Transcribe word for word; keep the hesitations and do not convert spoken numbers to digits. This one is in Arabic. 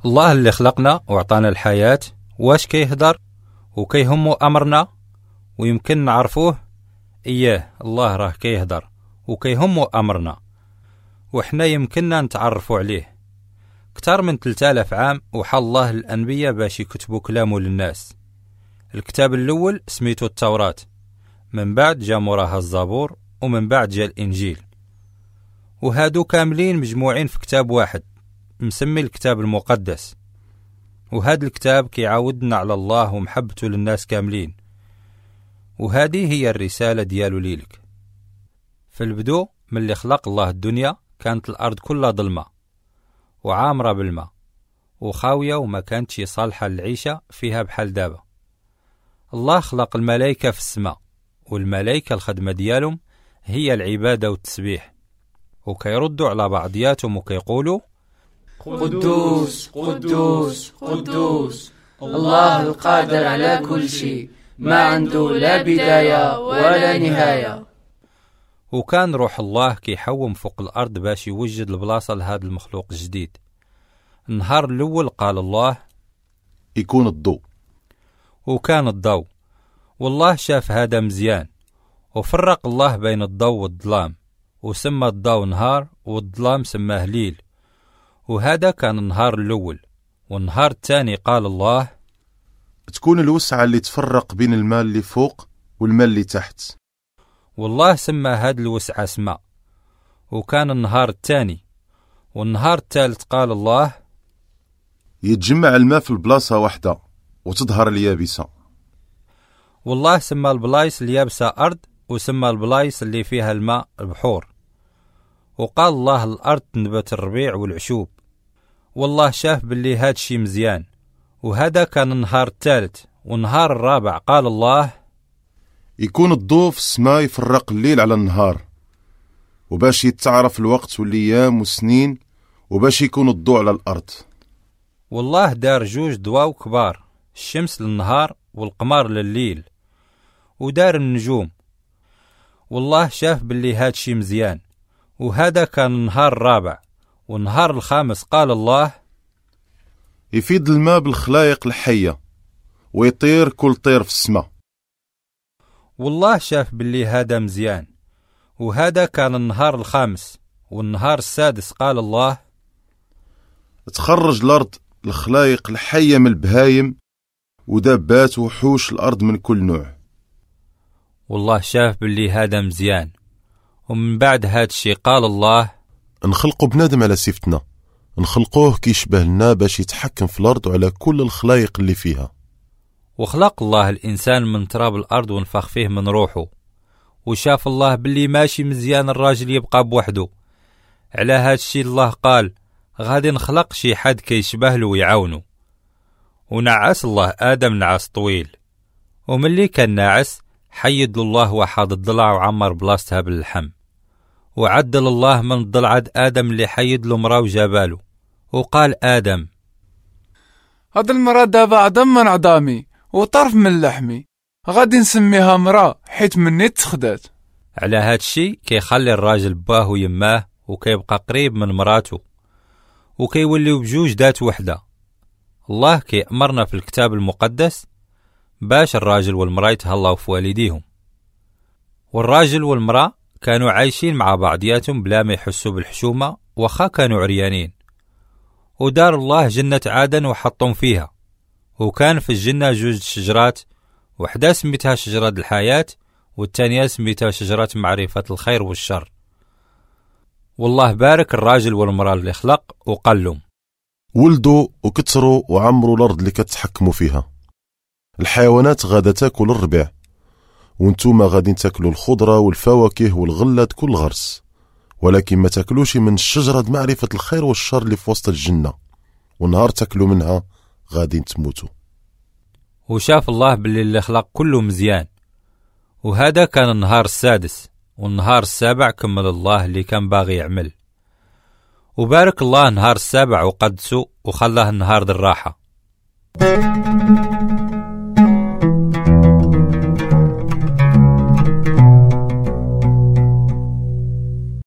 الله اللي خلقنا وعطانا الحياة واش كيهدر وكيهمو أمرنا ويمكن نعرفوه؟ إياه، الله راه كيهدر وكيهمو أمرنا، وإحنا يمكننا نتعرفوا عليه. كتر من ثلاثة آلاف عام وحال الله الأنبياء باش يكتبوا كلامه للناس. الكتاب الأول سميتو التوراة، من بعد جا موراها الزبور، ومن بعد جا الإنجيل، وهادو كاملين مجموعين في كتاب واحد مسمي الكتاب المقدس. وهاد الكتاب كيعاودنا على الله ومحبته للناس كاملين، وهذه هي الرسالة ديالو ليلك. في البدو من اللي خلق الله الدنيا كانت الأرض كلها ظلمة وعامرة بالماء وخاوية وما كانتش صالحة للعيشة فيها بحال دابا. الله خلق الملائكة في السماء، والملائكة الخدمة ديالهم هي العبادة والتسبيح، وكيردوا على بعضياتهم وكيقولوا قدوس قدوس قدوس الله القادر على كل شيء، ما عنده لا بداية ولا نهاية. وكان روح الله كيحوم فوق الأرض باش يوجد البلاصة لهذا المخلوق الجديد. النهار الأول قال الله يكون الضوء، وكان الضوء، والله شاف هذا مزيان، وفرق الله بين الضوء والظلام، وسمى الضوء نهار والظلام سماه ليل. وهذا كان النهار الأول. والنهار الثاني قال الله تكون الوسعة اللي تفرق بين الماء اللي فوق والماء اللي تحت، والله سمى هاد الوسعة سماء. وكان النهار الثاني. والنهار الثالث قال الله يتجمع الماء في البلاصة واحدة وتظهر اليابسة، والله سمى البلايص اليابسة أرض، وسمى البلايص اللي فيها الماء بحور. وقال الله الأرض تنبت الربيع والعشوب. والله شاف باللي هاد شي مزيان. وهذا كان النهار الثالث. والنهار الرابع قال الله يكون الضوء في السماء يفرق الليل على النهار، وباش يتعرف الوقت والأيام والسنين، وباش يكون الضوء على الأرض. والله دار جوج ضواو كبار، الشمس للنهار والقمر لليل، ودار النجوم. والله شاف باللي هاد شي مزيان. وهذا كان النهار الرابع. والنهار الخامس قال الله يفيد الماء بالخلايق الحية، ويطير كل طير في السماء. والله شاف باللي هذا مزيان. وهذا كان النهار الخامس. والنهار السادس قال الله تخرج الأرض الخلايق الحية من البهايم ودابات وحوش الأرض من كل نوع. والله شاف باللي هذا مزيان. ومن بعد هاد الشي قال الله نخلقوا بنادم على صفتنا، نخلقوه كيشبه لنا باش يتحكم في الأرض وعلى كل الخلايق اللي فيها. وخلق الله الإنسان من تراب الأرض ونفخ فيه من روحه. وشاف الله باللي ماشي مزيان الراجل يبقى بوحده. على هاد الشي الله قال غادي نخلق شي حد كيشبه له ويعاونه. ونعس الله آدم نعس طويل، وملي كان ناعس حيد الله واحد الضلع وعمر بلاصتها باللحم. وعدل الله من الضلعة آدم اللي حيد له مرا وجاباله. وقال آدم هاد المرا دابا عظم من عظامي وطرف من لحمي، غادي نسميها مرا حيت مني تخدات. على هاد الشي كيخلي الراجل باه ويماه وكيبقى قريب من مراته، وكيوليو بجوج ذات وحدة. الله كيأمرنا في الكتاب المقدس باش الراجل والمرأة يتهلاو في والديهم. والراجل والمرأة كانوا عايشين مع بعضياتهم بلا ما يحسوا بالحشومة وخا كانوا عريانين. ودار الله جنة عدن وحطهم فيها. وكان في الجنة جوج شجرات، وحدة سميتها شجرة الحياة، والتانية سميتها شجرة معرفة الخير والشر. والله بارك الراجل والمرأة اللي خلق وقال لهم ولدوا وكتروا وعمروا الأرض اللي كتحكموا فيها. الحيوانات غادا تاكل الربيع، وانتوما غادي تاكلوا الخضرة والفواكه والغلة كل غرس، ولكن ما تاكلوش من الشجرة معرفة الخير والشر اللي في وسط الجنة، ونهار تاكلوا منها غادي تموتوا. وشاف الله باللي اللي خلق كله مزيان. وهذا كان النهار السادس. والنهار السابع كمل الله اللي كان باغي يعمل. وبارك الله النهار السابع وقدسه وخلاه النهار ذي الراحة.